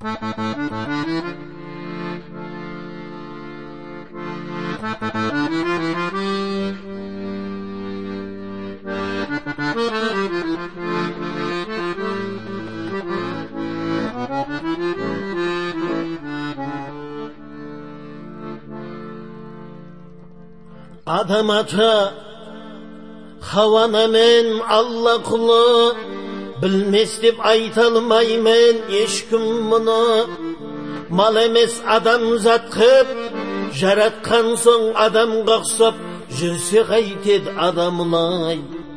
Adam ata Havana men Allah kulu bilmez deb aytalmaymen eşkim bunu. Mal emes adam zat kıp jaratkan soň adamga oksop jürse qayted adamlay.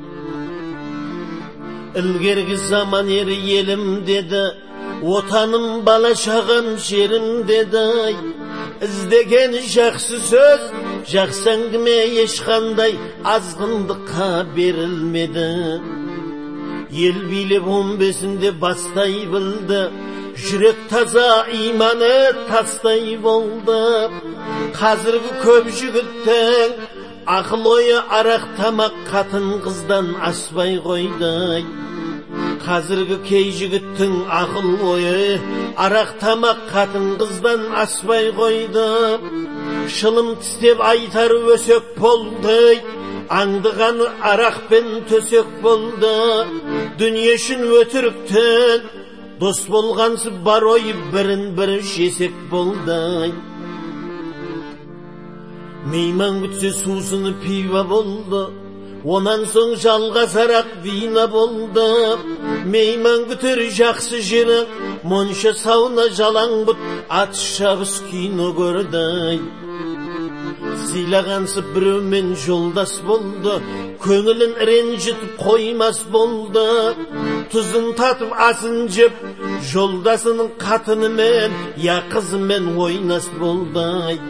İlgergi zaman eri yelim dedi, otanım bala şağım şerim dedi. İzdegen жақсы söz жақсаңгime ешқандай азғындыққа берілмеді. Ел билеп 15-інде бастай білді, жүрек таза иманы тастай болды. Қазіргі көп жігіттің ақыл ойы арақ тамақ қатын қыздан аспай қойды. Қазіргі кей жігіттің ақыл ойы арақ тамақ қатын қыздан аспай қойды. Шылым тістеп айтар өсек болды, аңдығаны арақ пен төсек болды. Дүние үшін өтіріктен дос болғансы бар ой бірін-бірі жесек болды. Мейман күтсе сусыны пива болды, онан соң жалғасарақ вина болды. Мейман күтер жақсы жері, монша сауна жалаң бұт, ат шабыс кино көрді. Сыйлағансы біреумен жолдас болды, көңілін ренжітіп қоймас болды. Тұзын татып асын жеп, жолдасының қатынымен, я қызымен ойнас болды.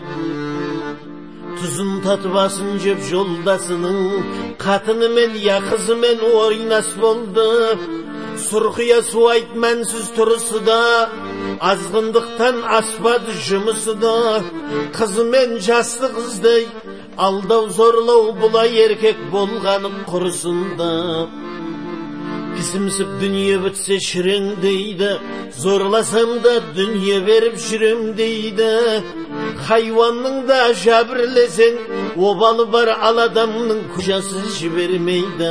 Тұзын татып асын жеп, жолдасының қатынымен, я қызымен ойнас болды. Сұрқия су айт мәнсіз тұрысы да, азғындықтан аспады жұмысы да. Қызымен жасты қыздай, алдау зорлау бұлай еркек болғаны құрысында. Кісімсіп дүние бітсе шірен дейді, зорласам да дүние беріп жүрем дейді. Хайуанның да жәбірлесең, обалы бар ал адамның көжасы жібермейді.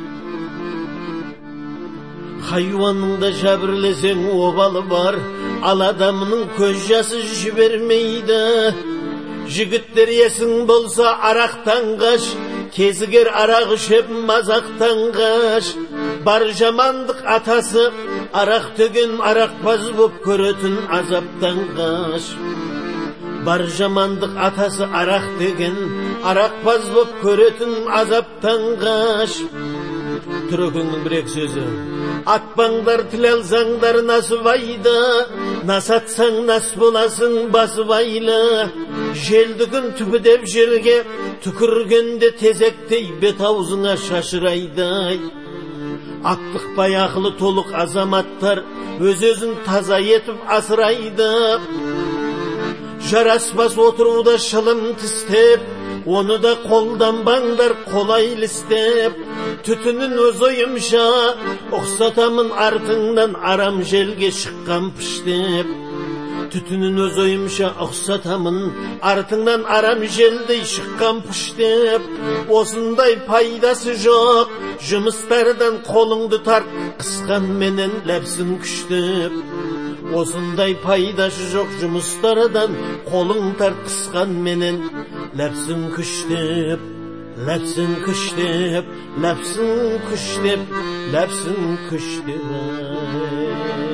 Хайуанның да жәбірлесең, обалы бар ал адамның көжасы жібермейді. Жігіттер есің болса арақтан қаш, кезігер арақ ішіп мазақтан қаш. Бар жамандық атасы арақ төген арақпаз боп көретін азаптан қаш. Бар жамандық атасы арақ төген арақпаз боп көретін азаптан қаш. Түрекеңнің бір-ек сөзі: атпаңдар тіл алсаңдар насып айды, насатсаң нас боласың басып айлы. Желді күн түбідеп жерге түкіргенде тезектей бет аузыңа шашырайды. Ақтықпай ақылы толық азаматтар өз-өзін таза етіп асырайды. Жараспас отыруда шылым тістеп, оны да қолданбаңдар қолайлы істеп. Түтінін өз ойымша ұқсатамын артыңнан арам желге шыққан піштеп. Түтінін өз ойымша ұқсатамын артыңнан арам желдей шыққан піштеп. Осындай пайдасы жоқ жұмыстардан қолыңды тарт, қысқан менен ләпсін күштеп. Осындай пайдасы жоқ жұмыстардан қолың тарт, қысқан менен ләпсін күштеп. Ләпсін күштеп, ләпсін күштеп, ләпсін күштеп.